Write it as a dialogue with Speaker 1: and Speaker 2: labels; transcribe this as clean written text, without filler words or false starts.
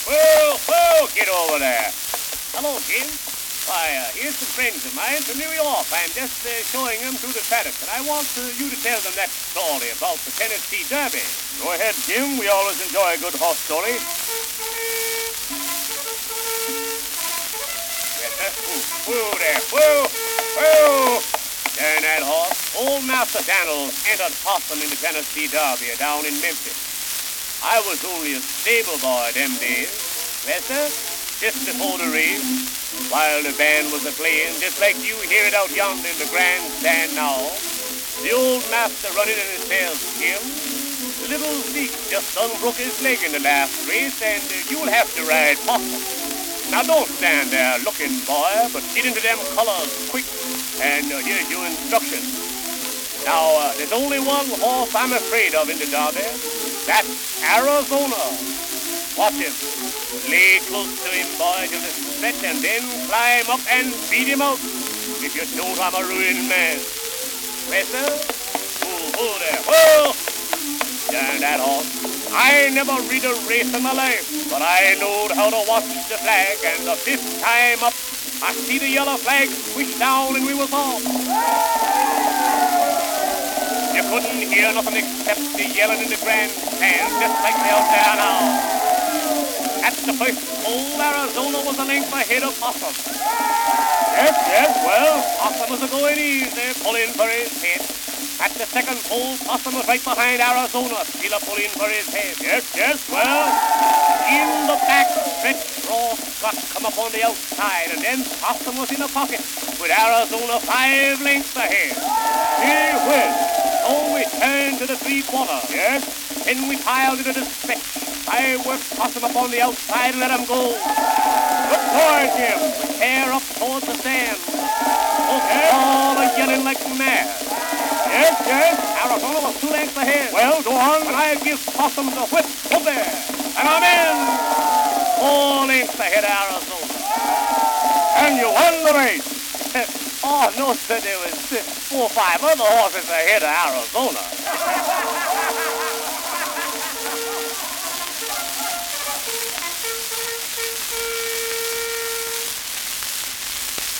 Speaker 1: Whoa, get over there. Hello, Jim. Why, here's some friends of mine from New York. I'm just showing them through the paddock, and I want you to tell them that story about the Tennessee Derby.
Speaker 2: Go ahead, Jim. We always enjoy a good horse story.
Speaker 1: Yes, sir. Whoa there. Whoa. Darn that horse. Old Master Daniels entered Possum in the Tennessee Derby down in Memphis. I was only a stable boy them days. Yes, sir. Just before the race, while the band was a-playing, just like you hear it out yonder in the grandstand now. The old master running in his tail skim. The little Zeke just unbroke his leg in the last race, and you'll have to ride Possum. Now don't stand there looking, boy, but get into them colors quick, and here's your instructions. Now, there's only one horse I'm afraid of in the Derby. That's Arizona. Watch him. Lay close to him, boy, till the stretch, and then climb up and beat him out. If you don't, I'm a ruined man. Well, sir? Whoa there. Whoa! Darn that horse. I never read a race in my life, but I knowed how to watch the flag, and the fifth time up, I see the yellow flag swish down, and we was off. You couldn't hear nothing except the yelling in the grandstand, just like they out there now. At the first pole, Arizona was a length ahead of Possum. Yes, well, Possum was going easy, pulling for his head. At the second pole, Possum was right behind Arizona, still pulling for his head. Yes, well, in the back stretch, Ross Scott come up on the outside, and then Possum was in the pocket, with Arizona 5 lengths ahead. He went. So we turned to the three-quarter. Yes. Then we piled into the stretch. I worked Possum up on the outside and let him go. Look towards him. We tear up towards the sand. Okay. All are yelling like mad. Yes. Arizona was 2 lengths ahead. Well, go on. And I give Possum the whip. Over there. And I'm in. 4 lengths ahead of Arizona.
Speaker 2: And you won the race.
Speaker 1: Oh, no, sir. There was 4 or 5 other horses ahead of Arizona.